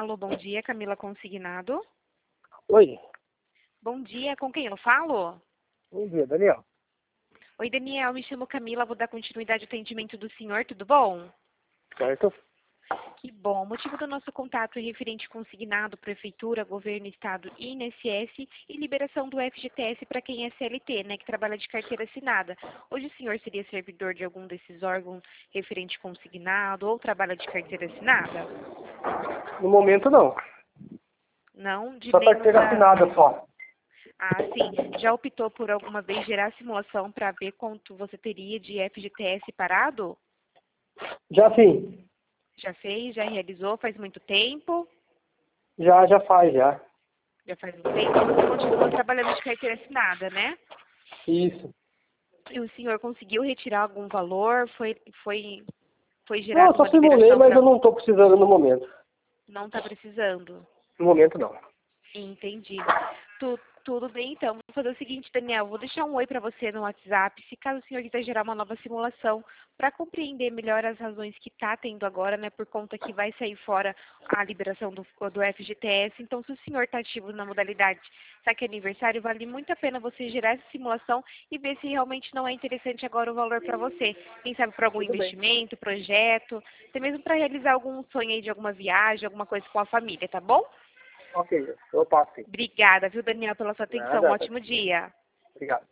Alô, bom dia, Camila Consignado. Oi, Bom dia, com quem eu falo? bom dia, Daniel. Oi, Daniel, me chamo Camila, vou dar continuidade ao atendimento do senhor, tudo bom? Certo? Que bom. O motivo do nosso contato é referente consignado, Prefeitura, Governo, Estado e INSS e liberação do FGTS para quem é CLT, né, que trabalha de carteira assinada. Hoje o senhor seria servidor de algum desses órgãos referente consignado ou trabalha de carteira assinada? No momento não. Não? De Só nenhum carteira assinada só. Ah, sim. Já optou por alguma vez gerar simulação para ver quanto você teria de FGTS parado? Já sim. Já fez? Já realizou? Faz muito tempo? Já faz, já. Já faz um tempo? Você continua trabalhando de carteira assinada, né? Isso. E o senhor conseguiu retirar algum valor? Foi Não, eu gerada só uma simulei, liberação mas para... eu não estou precisando no momento. Não está precisando? No momento não. Entendi. Tudo bem, então. Vou fazer o seguinte, Daniel. Vou deixar um oi para você no WhatsApp, se caso o senhor quiser gerar uma nova simulação, para compreender melhor as razões que está tendo agora, né, por conta que vai sair fora a liberação do FGTS. Então, se o senhor está ativo na modalidade saque aniversário, vale muito a pena você gerar essa simulação e ver se realmente não é interessante agora o valor para você. Quem sabe para algum Tudo bem. investimento, projeto, até mesmo para realizar algum sonho aí de alguma viagem, alguma coisa com a família, tá bom? Ok, eu passo sim. Obrigada, viu, Daniel, pela sua atenção. Um Nada. ótimo dia. Obrigado.